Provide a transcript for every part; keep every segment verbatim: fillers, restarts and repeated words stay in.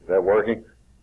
Is that working?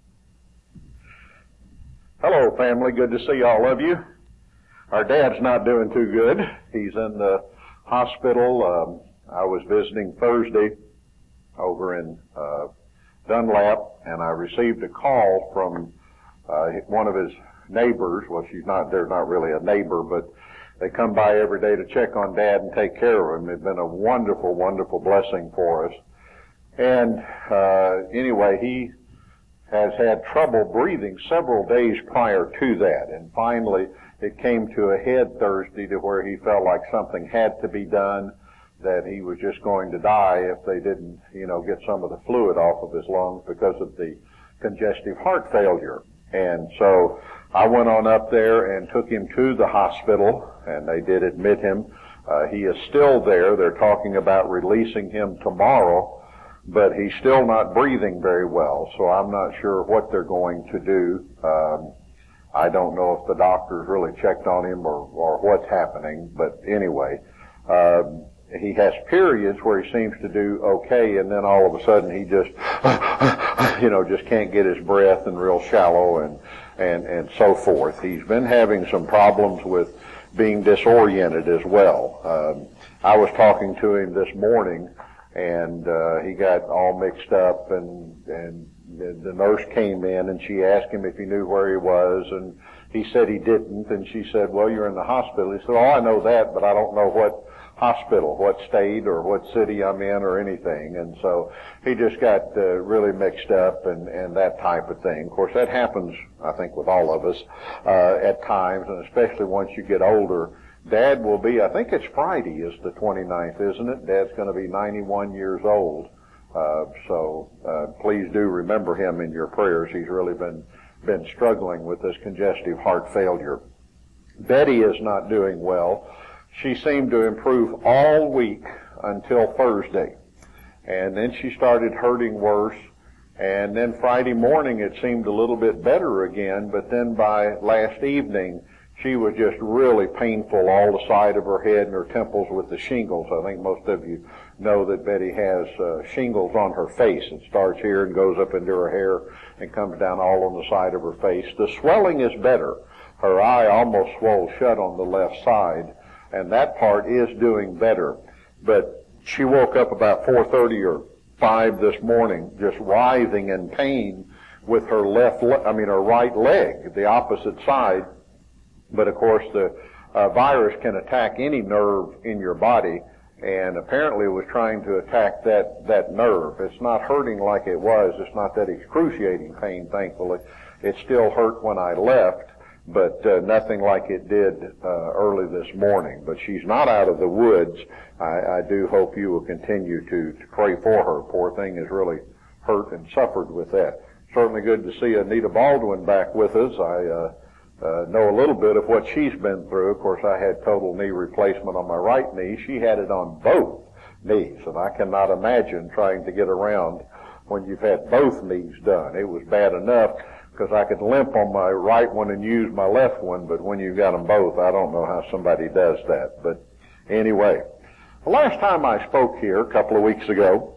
Hello, family. Good to see all of you. Our dad's not doing too good. He's in the hospital. Um, I was visiting Thursday over in uh, Dunlap, and I received a call from uh, one of his neighbors. Well, she's not, they're not really a neighbor, but they come by every day to check on Dad and take care of him. It's been a wonderful, wonderful blessing for us. And uh, anyway, he has had trouble breathing several days prior to that, and finally it came to a head Thursday to where he felt like something had to be done, that he was just going to die if they didn't, you know, get some of the fluid off of his lungs because of the congestive heart failure. And so I went on up there and took him to the hospital, and they did admit him. Uh, he is still there. They're talking about releasing him tomorrow, but he's still not breathing very well, so I'm not sure what they're going to do. Um, I don't know if the doctors really checked on him or, or what's happening, but anyway, um, he has periods where he seems to do okay, and then all of a sudden he just, you know, just can't get his breath and real shallow and, and, and so forth. He's been having some problems with being disoriented as well. Um, I was talking to him this morning, and uh, he got all mixed up, and and the nurse came in and she asked him if he knew where he was, and he said he didn't, and she said, well, you're in the hospital. He said, oh, I know that, but I don't know what hospital, what state or what city I'm in or anything. And so he just got uh, really mixed up and, and that type of thing. Of course, that happens, I think, with all of us uh, at times, and especially once you get older. Dad will be, I think it's Friday is the twenty-ninth, isn't it? Dad's going to be ninety-one years old. Uh, so uh, please do remember him in your prayers. He's really been been struggling with this congestive heart failure. Betty is not doing well. She seemed to improve all week until Thursday. And then she started hurting worse. And then Friday morning it seemed a little bit better again, but then by last evening she was just really painful, all the side of her head and her temples with the shingles. I think most of you know that Betty has uh, shingles on her face. It starts here and goes up into her hair and comes down all on the side of her face. The swelling is better. Her eye almost swelled shut on the left side, and that part is doing better. But she woke up about four thirty or five this morning just writhing in pain with her left, le- I mean her right leg, the opposite side. But of course the uh, virus can attack any nerve in your body, and apparently it was trying to attack that, that nerve. It's not hurting like it was. It's not that excruciating pain, thankfully. It still hurt when I left, but uh, nothing like it did uh, early this morning. But she's not out of the woods. I, I do hope you will continue to, to pray for her. Poor thing has really hurt and suffered with that. Certainly good to see Anita Baldwin back with us. I uh, Uh, know a little bit of what she's been through. Of course, I had total knee replacement on my right knee. She had it on both knees, and I cannot imagine trying to get around when you've had both knees done. It was bad enough because I could limp on my right one and use my left one, but when you've got them both, I don't know how somebody does that. But anyway, the last time I spoke here, a couple of weeks ago,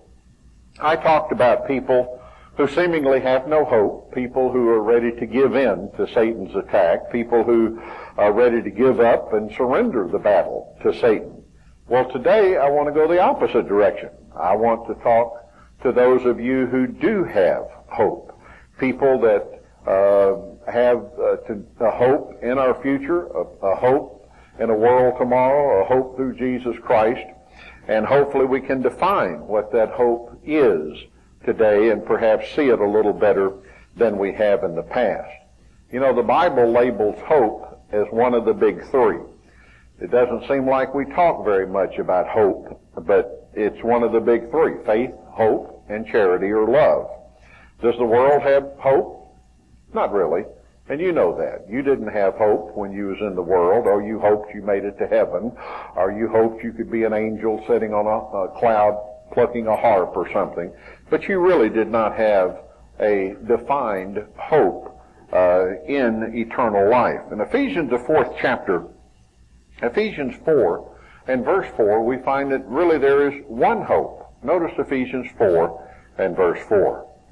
I talked about people who seemingly have no hope, people who are ready to give in to Satan's attack, people who are ready to give up and surrender the battle to Satan. Well, today I want to go the opposite direction. I want to talk to those of you who do have hope, people that uh, have uh, to, a hope in our future, a, a hope in a world tomorrow, a hope through Jesus Christ, and hopefully we can define what that hope is today and perhaps see it a little better than we have in the past. You know, the Bible labels hope as one of the big three. It doesn't seem like we talk very much about hope, but it's one of the big three: faith, hope, and charity or love. Does the world have hope? Not really. And you know that. You didn't have hope when you was in the world, or you hoped you made it to heaven, or you hoped you could be an angel sitting on a, a cloud plucking a harp or something. But you really did not have a defined hope uh, in eternal life. In Ephesians, the fourth chapter, Ephesians four and verse four, we find that really there is one hope. Notice Ephesians four and verse four.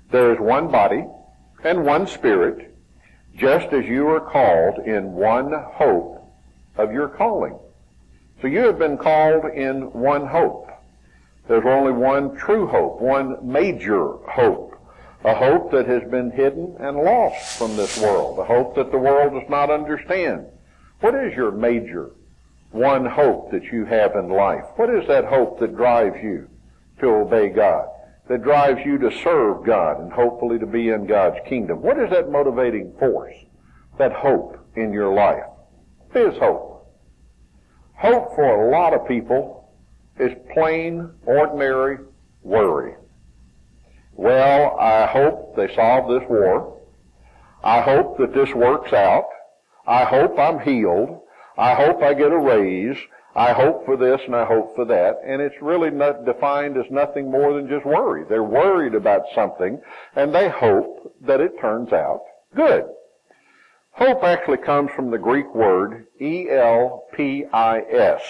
There is one body and one Spirit, just as you are called in one hope of your calling. So you have been called in one hope. There's only one true hope, one major hope, a hope that has been hidden and lost from this world, a hope that the world does not understand. What is your major one hope that you have in life? What is that hope that drives you to obey God, that drives you to serve God and hopefully to be in God's kingdom? What is that motivating force, that hope in your life? What is hope? Hope for a lot of people is plain, ordinary worry. Well, I hope they solve this war. I hope that this works out. I hope I'm healed. I hope I get a raise. I hope for this and I hope for that. And it's really not defined as nothing more than just worry. They're worried about something and they hope that it turns out good. Hope actually comes from the Greek word E L P I S,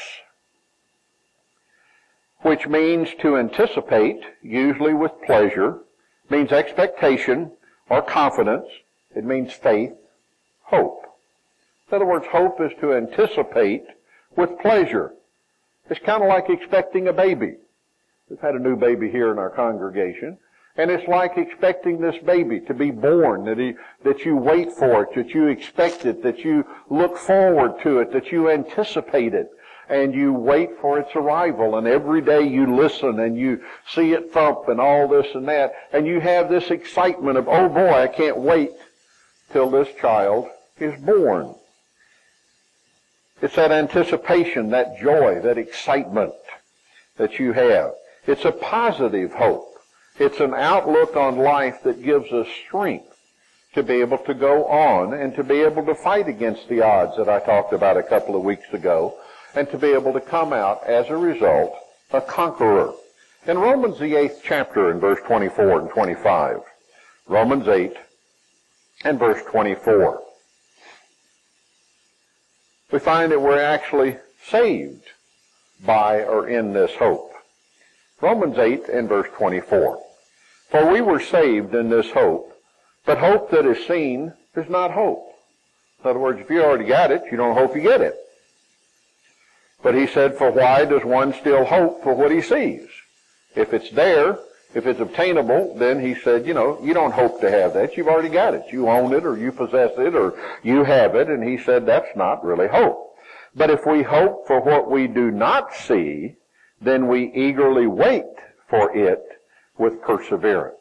which means to anticipate, usually with pleasure, means expectation or confidence. It means faith, hope. In other words, hope is to anticipate with pleasure. It's kind of like expecting a baby. We've had a new baby here in our congregation, and it's like expecting this baby to be born, that, he, that you wait for it, that you expect it, that you look forward to it, that you anticipate it, and you wait for its arrival, and every day you listen and you see it thump and all this and that, and you have this excitement of, oh boy, I can't wait till this child is born. It's that anticipation, that joy, that excitement that you have. It's a positive hope. It's an outlook on life that gives us strength to be able to go on and to be able to fight against the odds that I talked about a couple of weeks ago, and to be able to come out as a result a conqueror. In Romans the eighth chapter in verse twenty-four and twenty-five, Romans eight and verse twenty-four, we find that we're actually saved by or in this hope. Romans eight and verse twenty-four. For we were saved in this hope, but hope that is seen is not hope. In other words, if you already got it, you don't hope you get it. But he said, for why does one still hope for what he sees? If it's there, if it's obtainable, then he said, you know, you don't hope to have that. You've already got it. You own it, or you possess it, or you have it. And he said, that's not really hope. But if we hope for what we do not see, then we eagerly wait for it with perseverance.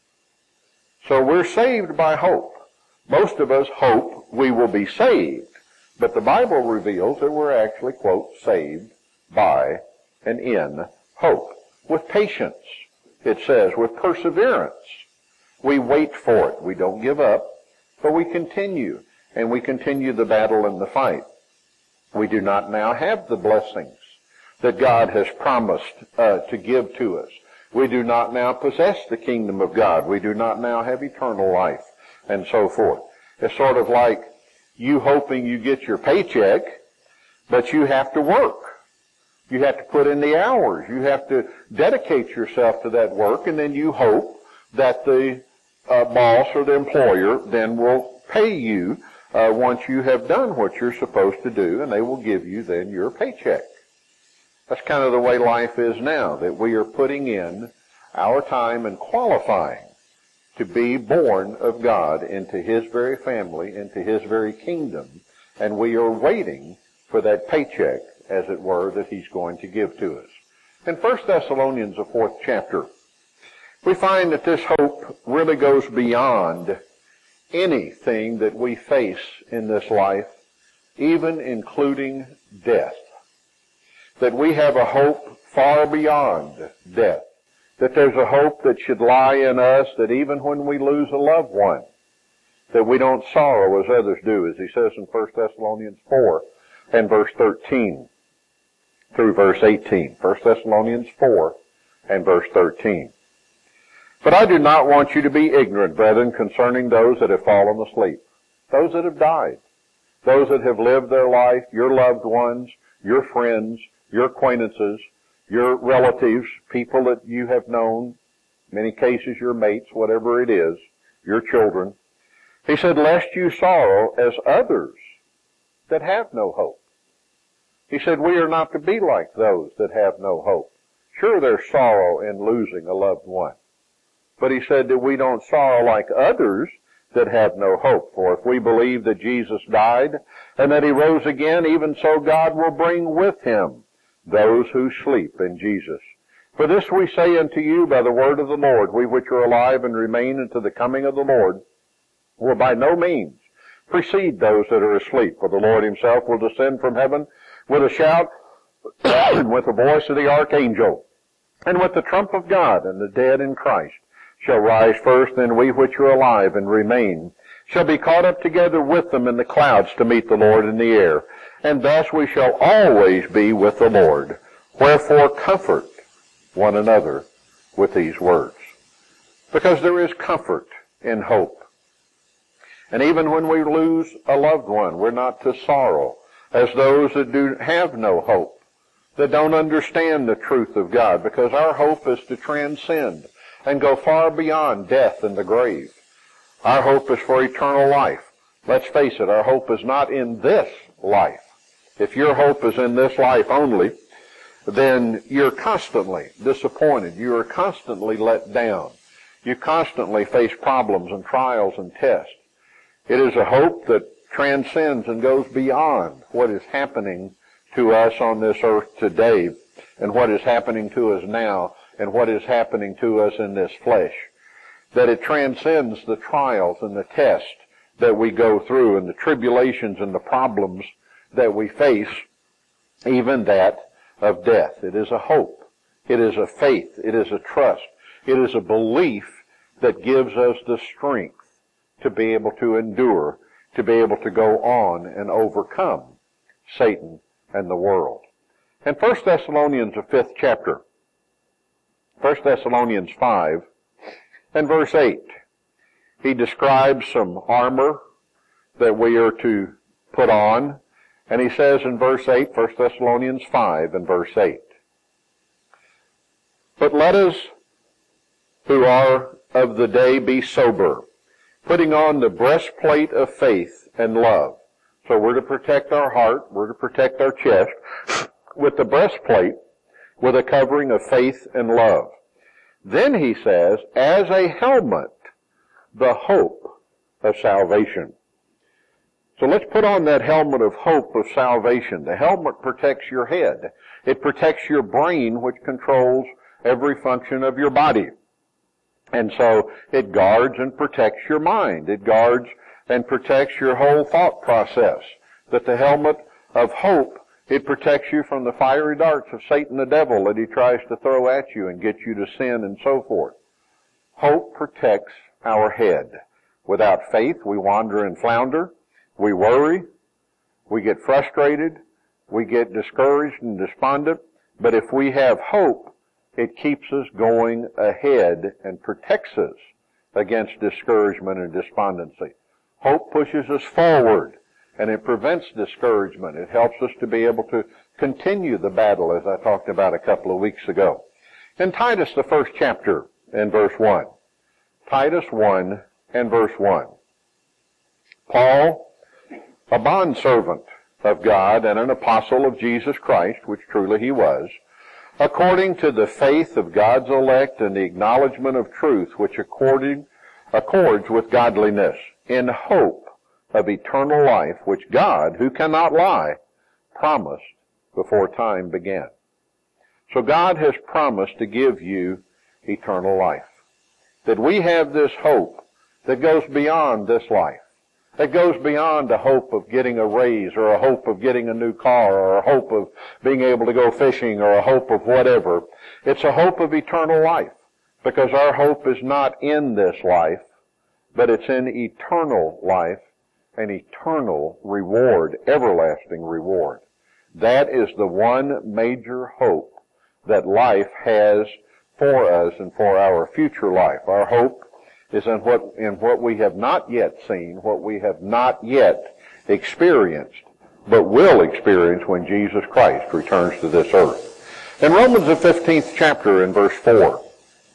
So we're saved by hope. Most of us hope we will be saved. But the Bible reveals that we're actually, quote, saved by and in hope. With patience, it says, with perseverance. We wait for it. We don't give up, but we continue. And we continue the battle and the fight. We do not now have the blessings that God has promised uh, to give to us. We do not now possess the kingdom of God. We do not now have eternal life, and so forth. It's sort of like you hoping you get your paycheck, but you have to work. You have to put in the hours. You have to dedicate yourself to that work, and then you hope that the uh, boss or the employer then will pay you uh, once you have done what you're supposed to do, and they will give you then your paycheck. That's kind of the way life is now, that we are putting in our time and qualifying to be born of God into His very family, into His very kingdom, and we are waiting for that paycheck, as it were, that He's going to give to us. In First Thessalonians, the fourth chapter, we find that this hope really goes beyond anything that we face in this life, even including death. That we have a hope far beyond death. That there's a hope that should lie in us, that even when we lose a loved one, that we don't sorrow as others do, as he says in First Thessalonians four and verse thirteen through verse eighteen. First Thessalonians four and verse thirteen. But I do not want you to be ignorant, brethren, concerning those that have fallen asleep, those that have died, those that have lived their life, your loved ones, your friends, your acquaintances, your relatives, people that you have known many cases your mates, whatever it is, your children. He said, lest you sorrow as others that have no hope. He said, we are not to be like those that have no hope. Sure, there's sorrow in losing a loved one. But he said that we don't sorrow like others that have no hope. For if we believe that Jesus died and that he rose again, even so God will bring with him those who sleep in Jesus. For this we say unto you by the word of the Lord, we which are alive and remain unto the coming of the Lord, will by no means precede those that are asleep. For the Lord himself will descend from heaven with a shout, and with the voice of the archangel, and with the trump of God, and the dead in Christ shall rise first, then we which are alive and remain shall be caught up together with them in the clouds to meet the Lord in the air. And thus we shall always be with the Lord. Wherefore comfort one another with these words. Because there is comfort in hope. And even when we lose a loved one, we're not to sorrow as those that do have no hope, that don't understand the truth of God, because our hope is to transcend and go far beyond death and the grave. Our hope is for eternal life. Let's face it, our hope is not in this life. If your hope is in this life only, then you're constantly disappointed. You are constantly let down. You constantly face problems and trials and tests. It is a hope that transcends and goes beyond what is happening to us on this earth today and what is happening to us now and what is happening to us in this flesh. That it transcends the trials and the tests that we go through and the tribulations and the problems that we face, even that of death. It is a hope. It is a faith. It is a trust. It is a belief that gives us the strength to be able to endure, to be able to go on and overcome Satan and the world. In First Thessalonians, the fifth chapter, First Thessalonians five and verse eight, he describes some armor that we are to put on. And he says in verse eight, First Thessalonians five and verse eight, but let us who are of the day be sober, putting on the breastplate of faith and love. So we're to protect our heart, we're to protect our chest with the breastplate, with a covering of faith and love. Then he says, as a helmet, the hope of salvation. So let's put on that helmet of hope of salvation. The helmet protects your head. It protects your brain, which controls every function of your body. And so it guards and protects your mind. It guards and protects your whole thought process. That the helmet of hope, it protects you from the fiery darts of Satan the devil that he tries to throw at you and get you to sin and so forth. Hope protects our head. Without faith, we wander and flounder. We worry. We get frustrated. We get discouraged and despondent. But if we have hope, it keeps us going ahead and protects us against discouragement and despondency. Hope pushes us forward, and it prevents discouragement. It helps us to be able to continue the battle, as I talked about a couple of weeks ago. In Titus, the first chapter, and verse one. Titus one and verse one. Paul, a bondservant of God and an apostle of Jesus Christ, which truly he was, according to the faith of God's elect and the acknowledgement of truth, which according, accords with godliness, in hope of eternal life, which God, who cannot lie, promised before time began. So God has promised to give you eternal life. That we have this hope that goes beyond this life. That goes beyond a hope of getting a raise or a hope of getting a new car or a hope of being able to go fishing or a hope of whatever. It's a hope of eternal life, because our hope is not in this life, but it's in eternal life, an eternal reward, everlasting reward. That is the one major hope that life has for us and for our future life. Our hope is in what, in what we have not yet seen, what we have not yet experienced, but will experience when Jesus Christ returns to this earth. In Romans the fifteenth chapter in verse four,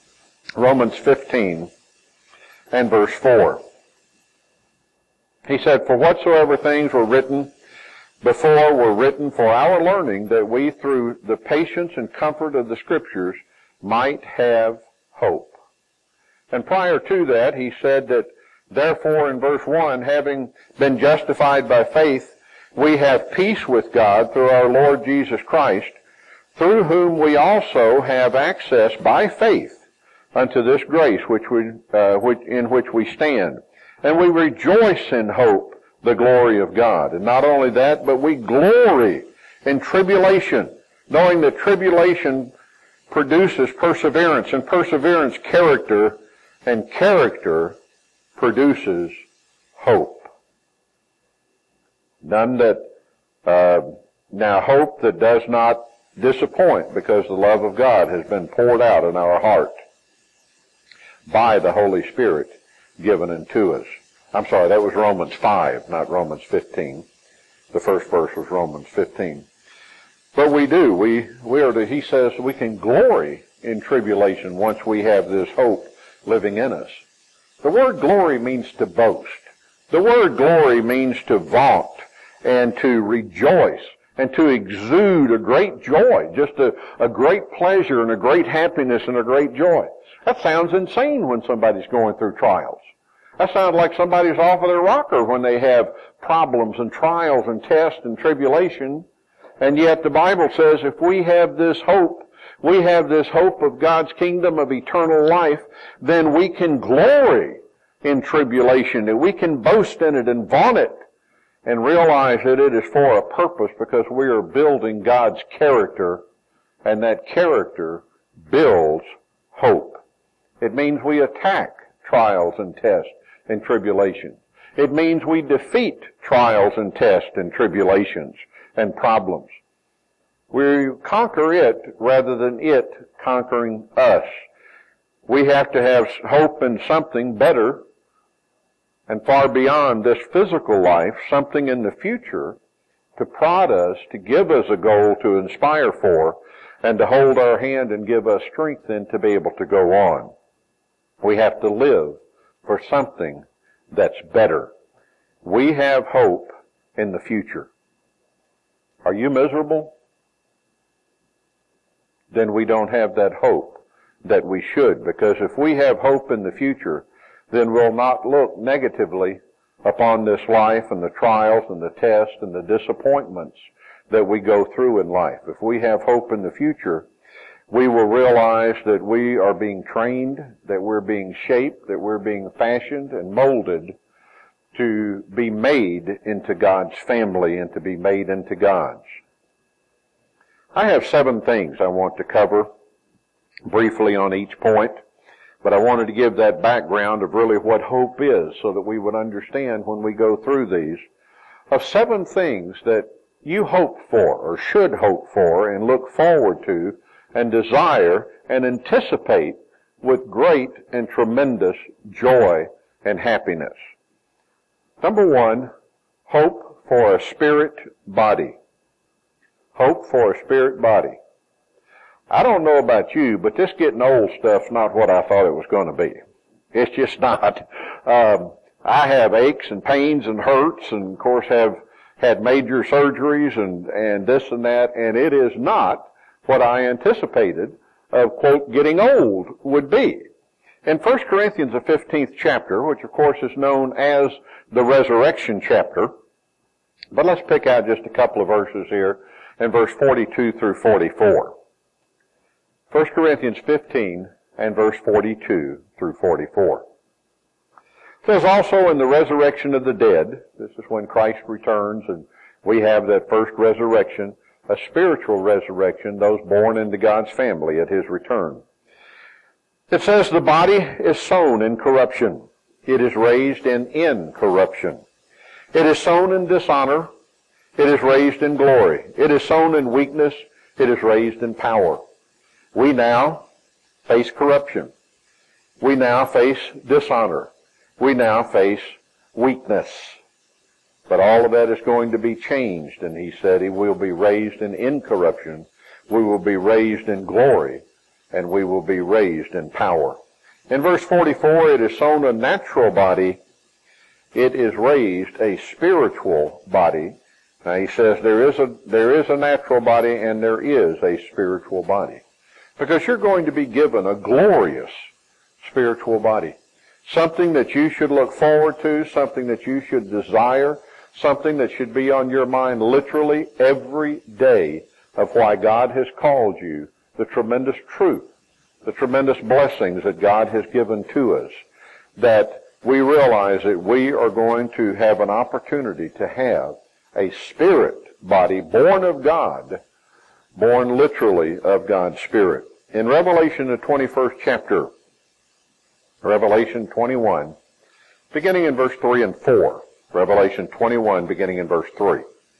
Romans fifteen and verse four. He said, "For whatsoever things were written before were written for our learning, that we through the patience and comfort of the Scriptures might have hope." And prior to that, he said that, therefore, in verse one, having been justified by faith, we have peace with God through our Lord Jesus Christ, through whom we also have access by faith unto this grace which we, uh, which, in which we stand. And we rejoice in hope, the glory of God. And not only that, but we glory in tribulation, knowing that tribulation produces perseverance, and perseverance character, and character produces hope. None that, uh, now hope that does not disappoint, because the love of God has been poured out in our heart by the Holy Spirit given unto us. I'm sorry, that was Romans five, not Romans fifteen. The first verse was Romans fifteen. But we do. We, we are to, he says we can glory in tribulation once we have this hope living in us. The word glory means to boast. The word glory means to vaunt and to rejoice and to exude a great joy, just a, a great pleasure and a great happiness and a great joy. That sounds insane when somebody's going through trials. That sounds like somebody's off of their rocker when they have problems and trials and tests and tribulation. And yet the Bible says if we have this hope, we have this hope of God's kingdom of eternal life, then we can glory in tribulation, and we can boast in it and vaunt it and realize that it is for a purpose, because we are building God's character, and that character builds hope. It means we attack trials and tests and tribulations. It means we defeat trials and tests and tribulations and problems. We conquer it rather than it conquering us. We have to have hope in something better and far beyond this physical life, something in the future to prod us, to give us a goal to inspire for, and to hold our hand and give us strength then to be able to go on. We have to live for something that's better. We have hope in the future. Are you miserable? Then we don't have that hope that we should, because if we have hope in the future, then we'll not look negatively upon this life and the trials and the tests and the disappointments that we go through in life. If we have hope in the future, we will realize that we are being trained, that we're being shaped, that we're being fashioned and molded to be made into God's family and to be made into God's. I have seven things I want to cover briefly on each point, but I wanted to give that background of really what hope is so that we would understand when we go through these, of seven things that you hope for or should hope for and look forward to and desire and anticipate with great and tremendous joy and happiness. Number one, hope for a spirit body. Hope for a spirit body. I don't know about you, but this getting old stuff's not what I thought it was going to be. It's just not. Um, I have aches and pains and hurts, and of course have had major surgeries and, and this and that, and it is not what I anticipated of, quote, getting old would be. In First Corinthians, the fifteenth chapter, which of course is known as the resurrection chapter, but let's pick out just a couple of verses here in verse forty-two through forty-four. First Corinthians fifteen and verse forty-two through forty-four. It says, also in the resurrection of the dead, this is when Christ returns and we have that first resurrection, a spiritual resurrection, those born into God's family at His return. It says the body is sown in corruption. It is raised in incorruption. It is sown in dishonor. It is raised in glory. It is sown in weakness. It is raised in power. We now face corruption. We now face dishonor. We now face weakness. But all of that is going to be changed, and He said He will be raised in incorruption. We will be raised in glory, and we will be raised in power. In verse forty-four, it is sown a natural body, it is raised a spiritual body. Now he says there is a, there is a natural body and there is a spiritual body. Because you're going to be given a glorious spiritual body. Something that you should look forward to, something that you should desire, something that should be on your mind literally every day of why God has called you, the tremendous truth, the tremendous blessings that God has given to us, that we realize that we are going to have an opportunity to have a spirit body born of God, born literally of God's Spirit. In Revelation, the twenty-first chapter, Revelation twenty-one, beginning in verse three and four. Revelation twenty-one, beginning in verse three.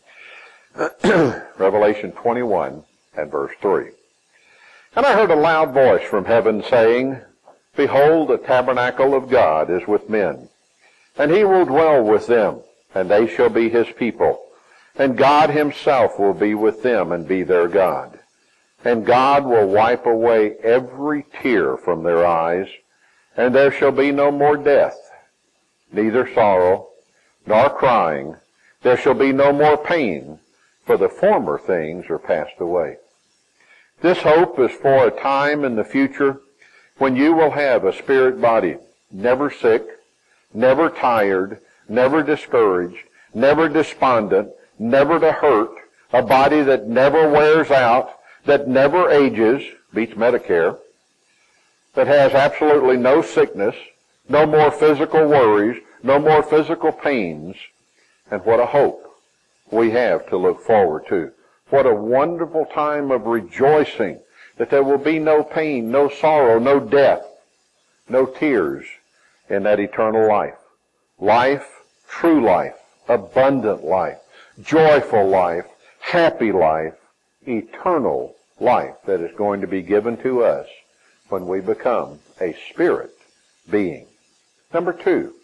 Revelation twenty-one and verse three. And I heard a loud voice from heaven saying, Behold, the tabernacle of God is with men, and he will dwell with them, and they shall be his people. And God himself will be with them and be their God. And God will wipe away every tear from their eyes, and there shall be no more death, neither sorrow, nor crying. There shall be no more pain, for the former things are passed away. This hope is for a time in the future when you will have a spirit body, never sick, never tired, never discouraged, never despondent, never to hurt, a body that never wears out, that never ages, beats Medicare, that has absolutely no sickness, no more physical worries, no more physical pains, and what a hope we have to look forward to. What a wonderful time of rejoicing that there will be no pain, no sorrow, no death, no tears in that eternal life. Life, true life, abundant life, joyful life, happy life, eternal life that is going to be given to us when we become a spirit being. Number two,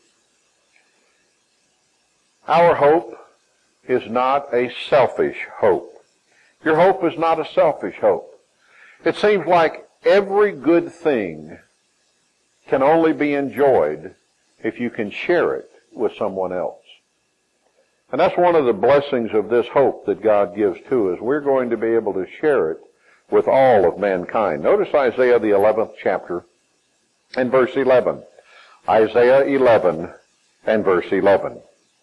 our hope is not a selfish hope. Your hope is not a selfish hope. It seems like every good thing can only be enjoyed if you can share it with someone else. And that's one of the blessings of this hope that God gives to us. We're going to be able to share it with all of mankind. Notice Isaiah, the eleventh chapter, and verse eleven. Isaiah eleven and verse eleven.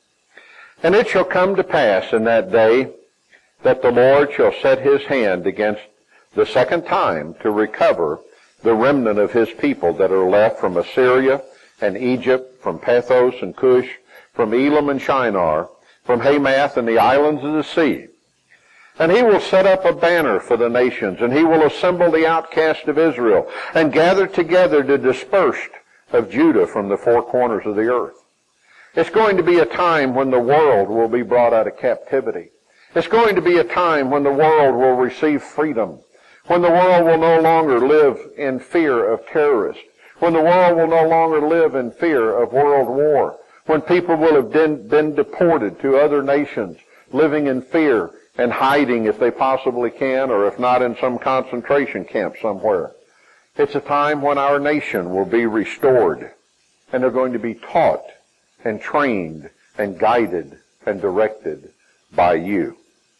And it shall come to pass in that day that the Lord shall set his hand against the second time to recover the remnant of his people that are left from Assyria and Egypt, from Pathros and Cush, from Elam and Shinar, from Hamath and the islands of the sea. And he will set up a banner for the nations, and he will assemble the outcast of Israel, and gather together the dispersed of Judah from the four corners of the earth. It's going to be a time when the world will be brought out of captivity. It's going to be a time when the world will receive freedom, when the world will no longer live in fear of terrorists, when the world will no longer live in fear of world war, when people will have been, been deported to other nations, living in fear and hiding if they possibly can, or if not in some concentration camp somewhere. It's a time when our nation will be restored, and they're going to be taught and trained and guided and directed by you.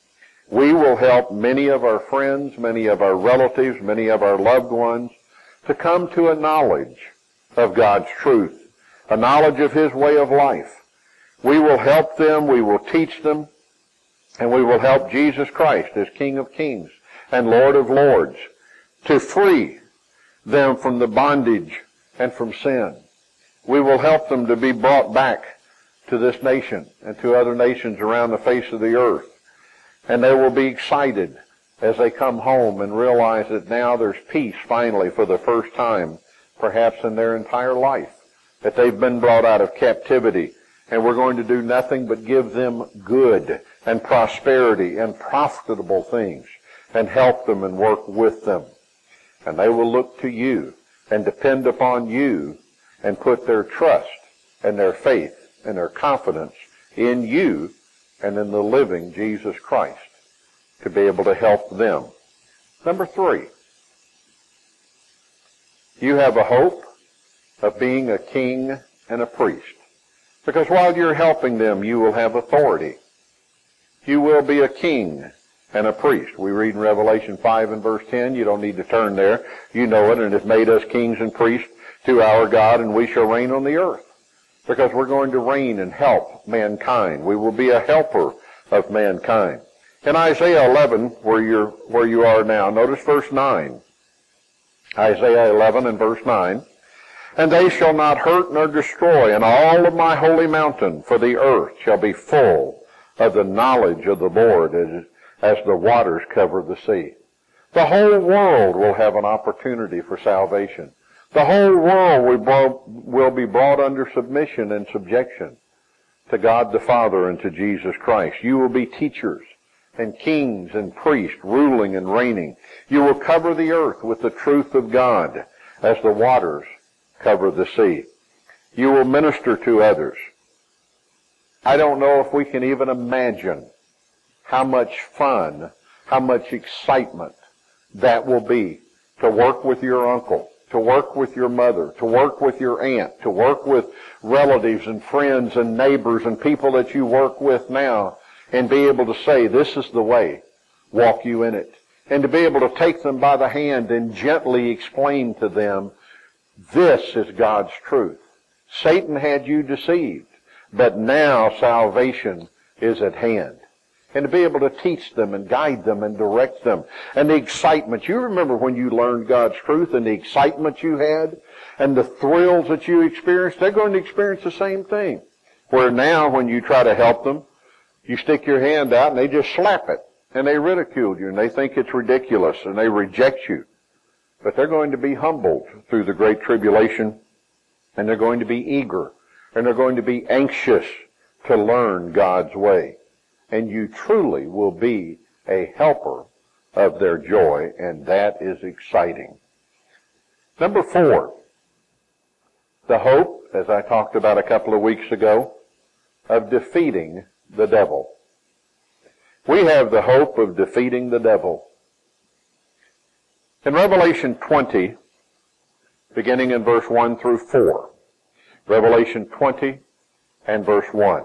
We will help many of our friends, many of our relatives, many of our loved ones to come to a knowledge of God's truth, a knowledge of his way of life. We will help them, we will teach them, and we will help Jesus Christ as King of Kings and Lord of Lords to free them from the bondage and from sin. We will help them to be brought back to this nation and to other nations around the face of the earth. And they will be excited as they come home and realize that now there's peace finally for the first time, perhaps in their entire life, that they've been brought out of captivity. And we're going to do nothing but give them good and prosperity and profitable things and help them and work with them. And they will look to you and depend upon you and put their trust and their faith and their confidence in you and in the living Jesus Christ to be able to help them. Number three, you have a hope of being a king and a priest. Because while you're helping them, you will have authority. You will be a king and a priest. We read in Revelation five and verse ten. You don't need to turn there. You know it, and it made us kings and priests to our God, and we shall reign on the earth. Because we're going to reign and help mankind. We will be a helper of mankind. In Isaiah eleven, where you're, where you are now, notice verse nine. Isaiah eleven and verse nine. And they shall not hurt nor destroy in all of my holy mountain, for the earth shall be full of the knowledge of the Lord as, as the waters cover the sea. The whole world will have an opportunity for salvation. The whole world will, brought, will be brought under submission and subjection to God the Father and to Jesus Christ. You will be teachers and kings and priests, ruling and reigning. You will cover the earth with the truth of God as the waters cover the sea. You will minister to others. I don't know if we can even imagine how much fun, how much excitement that will be to work with your uncle, to work with your mother, to work with your aunt, to work with relatives and friends and neighbors and people that you work with now, and be able to say, this is the way, walk you in it. And to be able to take them by the hand and gently explain to them, this is God's truth. Satan had you deceived, but now salvation is at hand. And to be able to teach them and guide them and direct them. And the excitement. You remember when you learned God's truth and the excitement you had and the thrills that you experienced? They're going to experience the same thing. Where now when you try to help them, you stick your hand out and they just slap it. And they ridicule you and they think it's ridiculous and they reject you. But they're going to be humbled through the great tribulation, and they're going to be eager, and they're going to be anxious to learn God's way. And you truly will be a helper of their joy, and that is exciting. Number four, the hope, as I talked about a couple of weeks ago, of defeating the devil. We have the hope of defeating the devil. In Revelation twenty, beginning in verse one through four, Revelation twenty and verse one.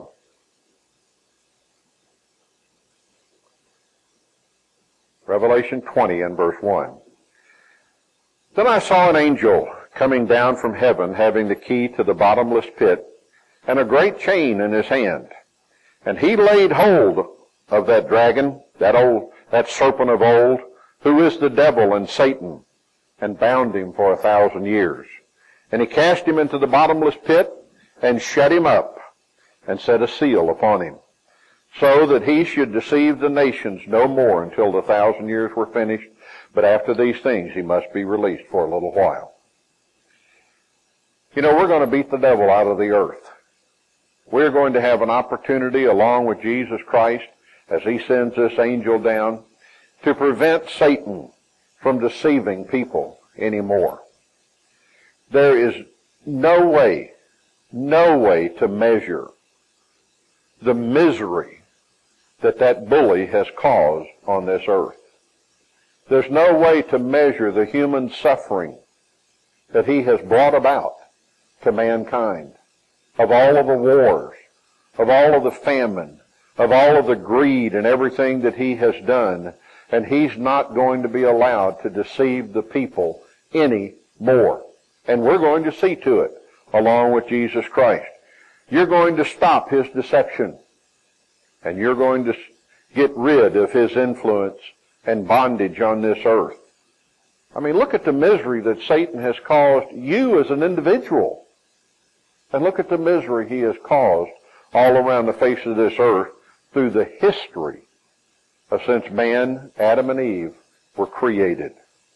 Revelation twenty and verse one. Then I saw an angel coming down from heaven, having the key to the bottomless pit, and a great chain in his hand. And he laid hold of that dragon, that old, that serpent of old, who is the devil and Satan, and bound him for a thousand years. And he cast him into the bottomless pit, and shut him up, and set a seal upon him, so that he should deceive the nations no more until the thousand years were finished. But after these things he must be released for a little while. You know, we're going to beat the devil out of the earth. We're going to have an opportunity, along with Jesus Christ, as he sends this angel down, to prevent Satan from deceiving people anymore. There is no way, no way to measure the misery that that bully has caused on this earth. There's no way to measure the human suffering that he has brought about to mankind, of all of the wars, of all of the famine, of all of the greed and everything that he has done. And he's not going to be allowed to deceive the people any more. And we're going to see to it, along with Jesus Christ. You're going to stop his deception. And you're going to get rid of his influence and bondage on this earth. I mean, look at the misery that Satan has caused you as an individual. And look at the misery he has caused all around the face of this earth through the history of since man, Adam and Eve, were created.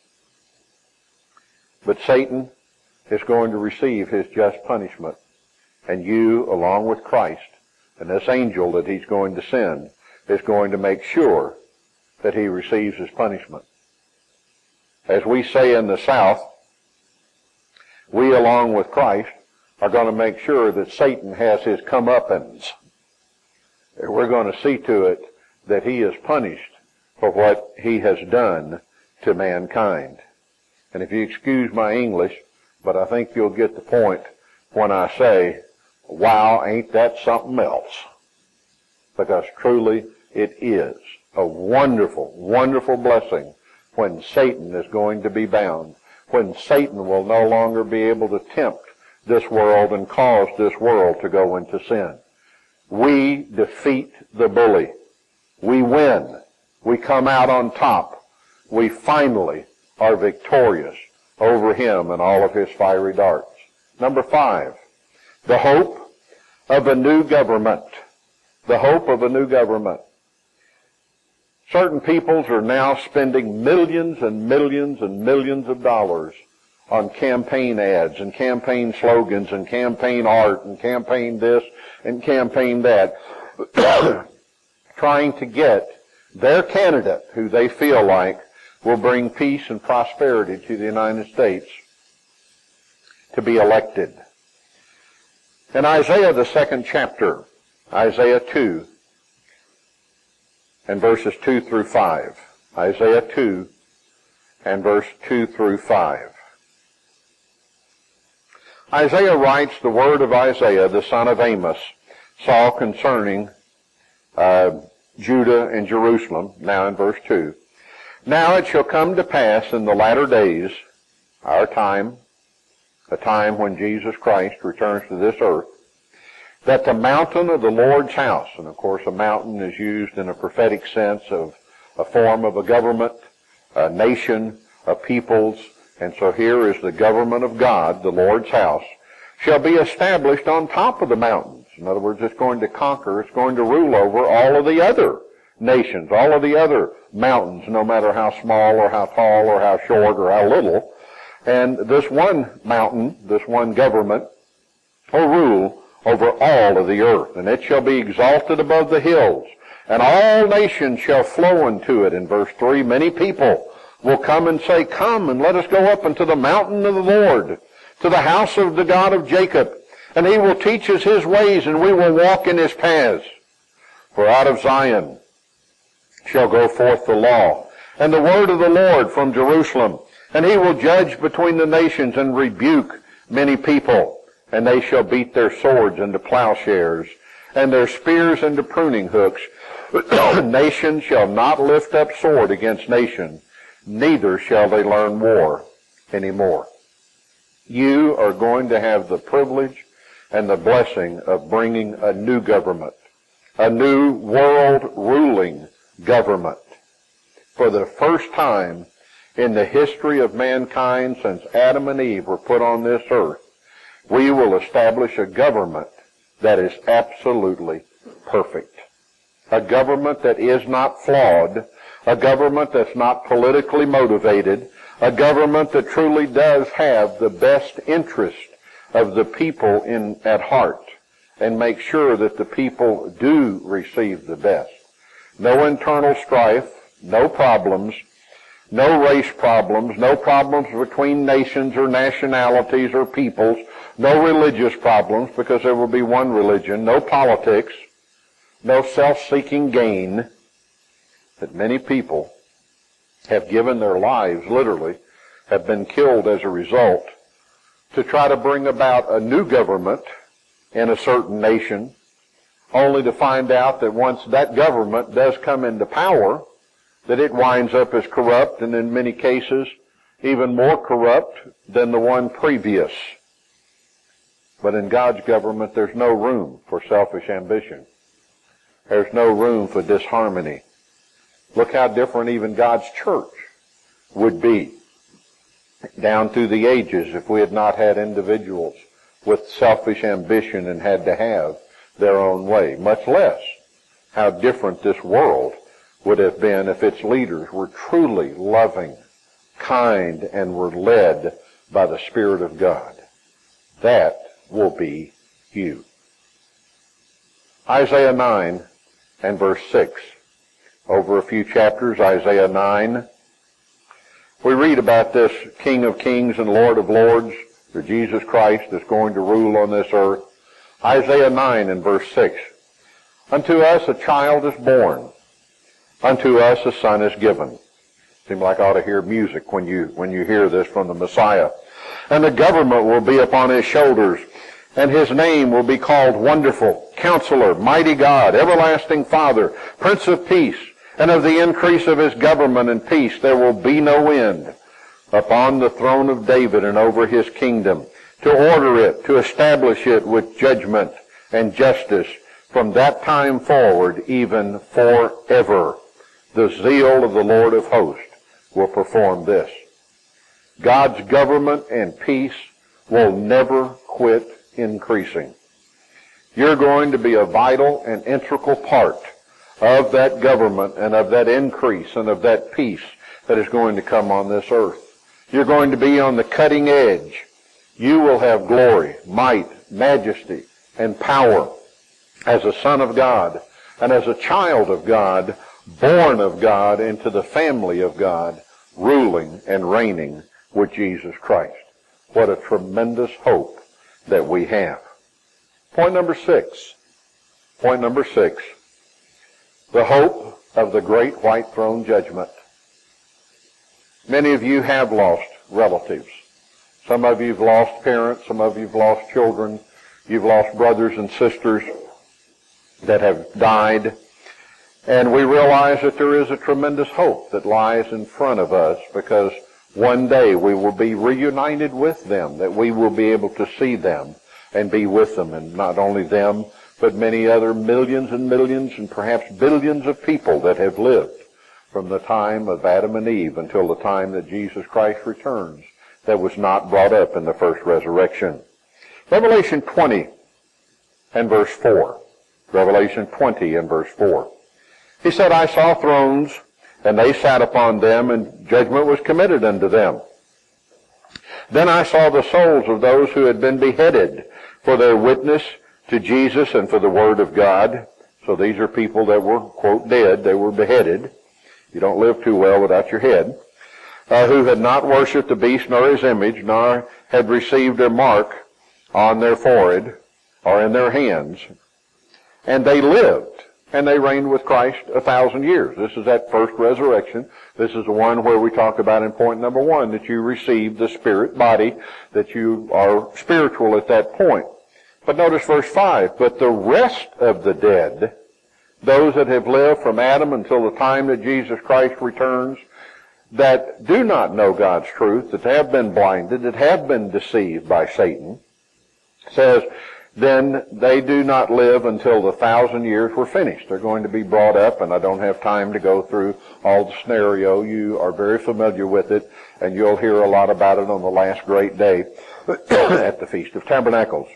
But Satan is going to receive his just punishment. And you, along with Christ, and this angel that he's going to send, is going to make sure that he receives his punishment. As we say in the South, we, along with Christ, are going to make sure that Satan has his comeuppance. We're going to see to it that he is punished for what he has done to mankind. And if you excuse my English, but I think you'll get the point when I say, wow, ain't that something else? Because truly it is a wonderful, wonderful blessing when Satan is going to be bound, when Satan will no longer be able to tempt this world and cause this world to go into sin. We defeat the bully. We win. We come out on top. We finally are victorious over him and all of his fiery darts. Number five, the hope of a new government. The hope of a new government. Certain peoples are now spending millions and millions and millions of dollars on campaign ads and campaign slogans and campaign art and campaign this and campaign that, trying to get their candidate, who they feel like will bring peace and prosperity to the United States, to be elected. In Isaiah, the second chapter, Isaiah two, and verses two through five. Isaiah two, and verse two through five. Isaiah writes the word of Isaiah, the son of Amos, saw concerning uh, Judah and Jerusalem, now in verse two. Now it shall come to pass in the latter days, our time, a time when Jesus Christ returns to this earth, that the mountain of the Lord's house, and of course a mountain is used in a prophetic sense of a form of a government, a nation, a peoples, and so here is the government of God, the Lord's house, shall be established on top of the mountains. In other words, it's going to conquer, it's going to rule over all of the other nations, all of the other mountains, no matter how small or how tall or how short or how little. And this one mountain, this one government, will rule over all of the earth, and it shall be exalted above the hills, and all nations shall flow unto it. In verse three, many people will come and say, come and let us go up into the mountain of the Lord, to the house of the God of Jacob, and he will teach us his ways, and we will walk in his paths. For out of Zion shall go forth the law, and the word of the Lord from Jerusalem, and he will judge between the nations and rebuke many people. And they shall beat their swords into plowshares, and their spears into pruning hooks. Nation shall not lift up sword against nation, neither shall they learn war anymore. You are going to have the privilege and the blessing of bringing a new government, a new world-ruling government. For the first time in the history of mankind since Adam and Eve were put on this earth, we will establish a government that is absolutely perfect. A government that is not flawed. A government that's not politically motivated. A government that truly does have the best interest of the people in at heart and make sure that the people do receive the best. No internal strife, no problems, no race problems, no problems between nations or nationalities or peoples, no religious problems because there will be one religion, no politics, no self-seeking gain, that many people have given their lives, literally, have been killed as a result, to try to bring about a new government in a certain nation, only to find out that once that government does come into power, that it winds up as corrupt, and in many cases even more corrupt than the one previous. But in God's government, there's no room for selfish ambition. There's no room for disharmony. Look how different even God's church would be down through the ages if we had not had individuals with selfish ambition and had to have their own way. Much less how different this world would have been if its leaders were truly loving, kind, and were led by the Spirit of God. That will be you. Isaiah nine and verse six. Over a few chapters, Isaiah nine, we read about this King of Kings and Lord of Lords, or Jesus Christ, is going to rule on this earth. Isaiah nine and verse six. Unto us a child is born. Unto us a son is given. Seems like I ought to hear music when you when you hear this from the Messiah. And the government will be upon his shoulders. And his name will be called Wonderful, Counselor, Mighty God, Everlasting Father, Prince of Peace. And of the increase of his government and peace there will be no end upon the throne of David and over his kingdom, to order it, to establish it with judgment and justice from that time forward, even forever. The zeal of the Lord of hosts will perform this. God's government and peace will never quit increasing. You're going to be a vital and integral part of that government and of that increase and of that peace that is going to come on this earth. You're going to be on the cutting edge. You will have glory, might, majesty, and power as a son of God and as a child of God, born of God into the family of God, ruling and reigning with Jesus Christ. What a tremendous hope that we have. Point number six. Point number six. The hope of the great white throne judgment. Many of you have lost relatives. Some of you have lost parents. Some of you have lost children. You've lost brothers and sisters that have died. And we realize that there is a tremendous hope that lies in front of us, because one day we will be reunited with them, that we will be able to see them and be with them, and not only them, but many other millions and millions and perhaps billions of people that have lived from the time of Adam and Eve until the time that Jesus Christ returns, that was not brought up in the first resurrection. Revelation twenty and verse four. Revelation twenty and verse four. He said, I saw thrones, and they sat upon them, and judgment was committed unto them. Then I saw the souls of those who had been beheaded for their witness to Jesus and for the word of God. So these are people that were, quote, dead. They were beheaded. You don't live too well without your head. Uh, who had not worshipped the beast nor his image, nor had received their mark on their forehead or in their hands. And they lived, and they reigned with Christ a thousand years. This is that first resurrection. This is the one where we talk about in point number one, that you receive the spirit body, that you are spiritual at that point. But notice verse five, but the rest of the dead, those that have lived from Adam until the time that Jesus Christ returns, that do not know God's truth, that have been blinded, that have been deceived by Satan, says, then they do not live until the thousand years were finished. They're going to be brought up, and I don't have time to go through all the scenario. You are very familiar with it, and you'll hear a lot about it on the last great day at the Feast of Tabernacles.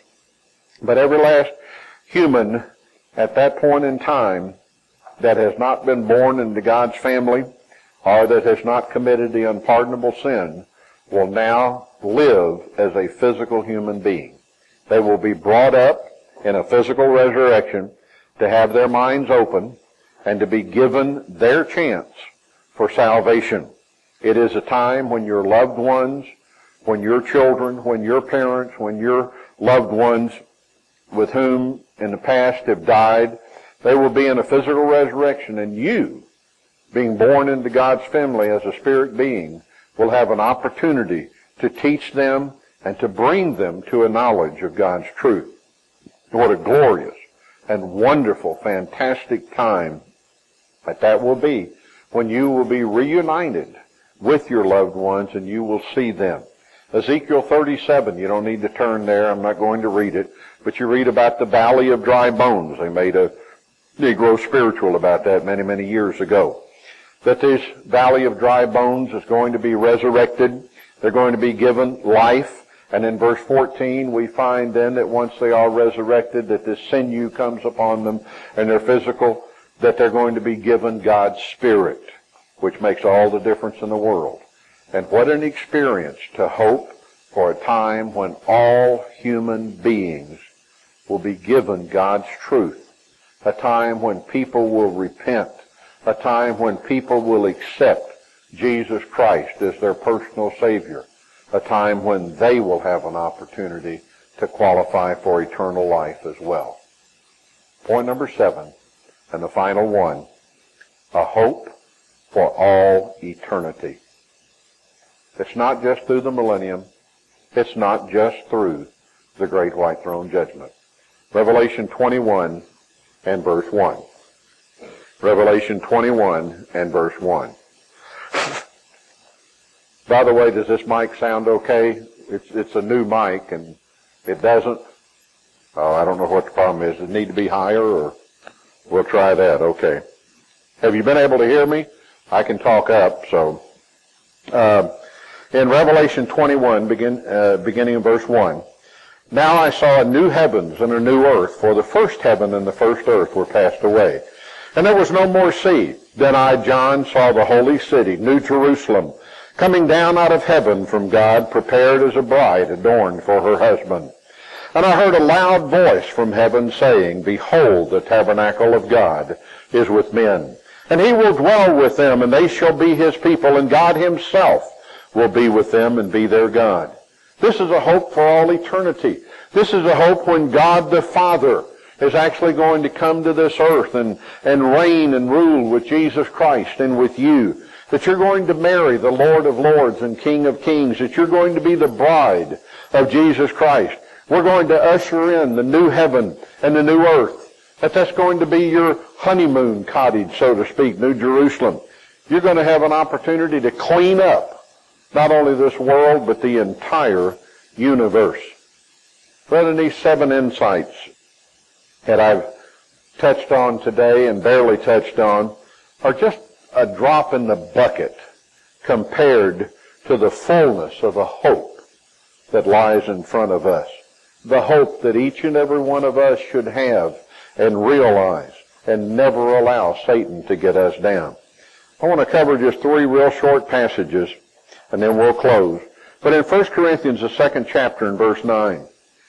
But every last human at that point in time that has not been born into God's family, or that has not committed the unpardonable sin, will now live as a physical human being. They will be brought up in a physical resurrection to have their minds open and to be given their chance for salvation. It is a time when your loved ones, when your children, when your parents, when your loved ones with whom in the past have died, they will be in a physical resurrection, and you, being born into God's family as a spirit being, will have an opportunity to teach them and to bring them to a knowledge of God's truth. What a glorious and wonderful, fantastic time that that will be, when you will be reunited with your loved ones and you will see them. Ezekiel thirty-seven, you don't need to turn there, I'm not going to read it, but you read about the valley of dry bones. They made a Negro spiritual about that many, many years ago. That this valley of dry bones is going to be resurrected. They're going to be given life. And in verse fourteen, we find then that once they are resurrected, that this sinew comes upon them and they're physical, that they're going to be given God's Spirit, which makes all the difference in the world. And what an experience to hope for a time when all human beings will be given God's truth. A time when people will repent. A time when people will accept Jesus Christ as their personal Savior. A time when they will have an opportunity to qualify for eternal life as well. Point number seven, and the final one, a hope for all eternity. It's not just through the millennium. It's not just through the great white throne judgment. Revelation twenty-one and verse one. Revelation twenty-one and verse one. By the way, does this mic sound okay? It's, it's a new mic and it doesn't. Oh, I don't know what the problem is. Does it need to be higher, or we'll try that? Okay. Have you been able to hear me? I can talk up, so. Uh, in Revelation twenty-one, begin, uh, beginning in verse one, now I saw a new heavens and a new earth, for the first heaven and the first earth were passed away. And there was no more sea. Then I, John, saw the holy city, New Jerusalem, coming down out of heaven from God, prepared as a bride adorned for her husband. And I heard a loud voice from heaven saying, Behold, the tabernacle of God is with men, and he will dwell with them, and they shall be his people, and God himself will be with them and be their God. This is a hope for all eternity. This is a hope when God the Father is actually going to come to this earth and, and reign and rule with Jesus Christ and with you. That you're going to marry the Lord of Lords and King of Kings. That you're going to be the bride of Jesus Christ. We're going to usher in the new heaven and the new earth. That that's going to be your honeymoon cottage, so to speak, New Jerusalem. You're going to have an opportunity to clean up not only this world, but the entire universe. Brethren, these seven insights that I've touched on today and barely touched on are just a drop in the bucket compared to the fullness of the hope that lies in front of us. The hope that each and every one of us should have and realize and never allow Satan to get us down. I want to cover just three real short passages and then we'll close. But in First Corinthians, the second chapter, in verse nine,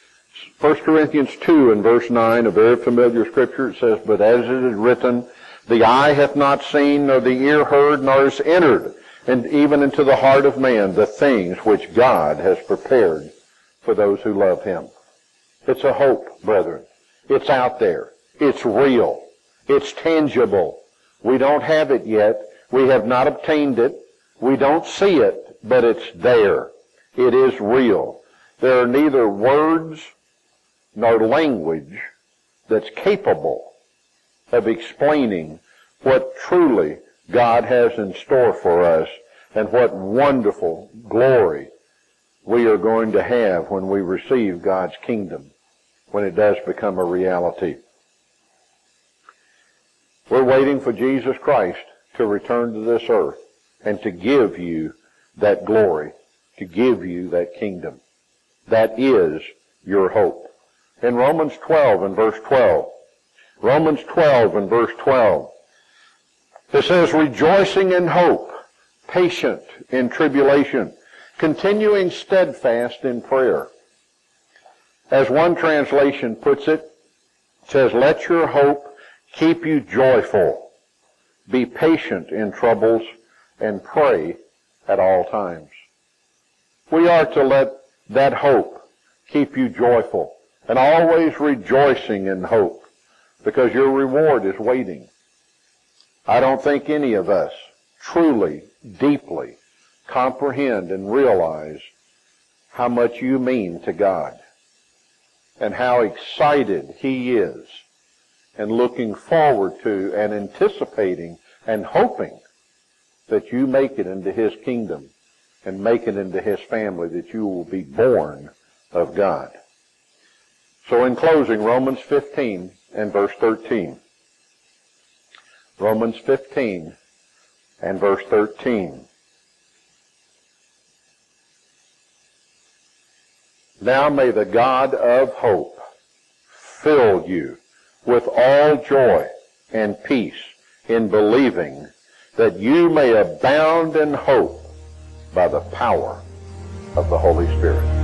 First Corinthians two and verse nine, a very familiar scripture, it says, But as it is written, the eye hath not seen, nor the ear heard, nor is entered, and even into the heart of man, the things which God has prepared for those who love him. It's a hope, brethren. It's out there. It's real. It's tangible. We don't have it yet. We have not obtained it. We don't see it, but it's there. It is real. There are neither words nor language that's capable of explaining what truly God has in store for us and what wonderful glory we are going to have when we receive God's kingdom, when it does become a reality. We're waiting for Jesus Christ to return to this earth and to give you that glory, to give you that kingdom. That is your hope. In Romans twelve and verse twelve, Romans twelve and verse twelve, it says, Rejoicing in hope, patient in tribulation, continuing steadfast in prayer. As one translation puts it, it says, Let your hope keep you joyful. Be patient in troubles and pray at all times. We are to let that hope keep you joyful and always rejoicing in hope, because your reward is waiting. I don't think any of us truly, deeply comprehend and realize how much you mean to God and how excited he is and looking forward to and anticipating and hoping that you make it into his kingdom and make it into his family, that you will be born of God. So in closing, Romans fifteen and verse thirteen. Romans fifteen and verse thirteen. Now may the God of hope fill you with all joy and peace in believing, that you may abound in hope by the power of the Holy Spirit.